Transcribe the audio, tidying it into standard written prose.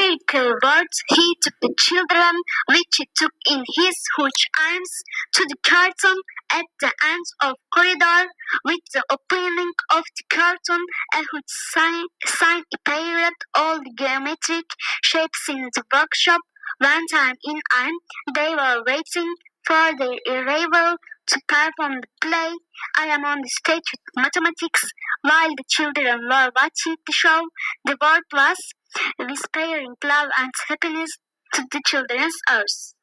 miracle words he took the children, which he took in his huge arms, to the curtain at the end of the corridor. With the opening of the curtain, a huge sign appeared. All the geometric shapes in the workshop went arm in arm. They were waiting for their arrival to perform the play. I am on the stage with mathematics while the children were watching the show. The world was whispering love and happiness to the children's ears.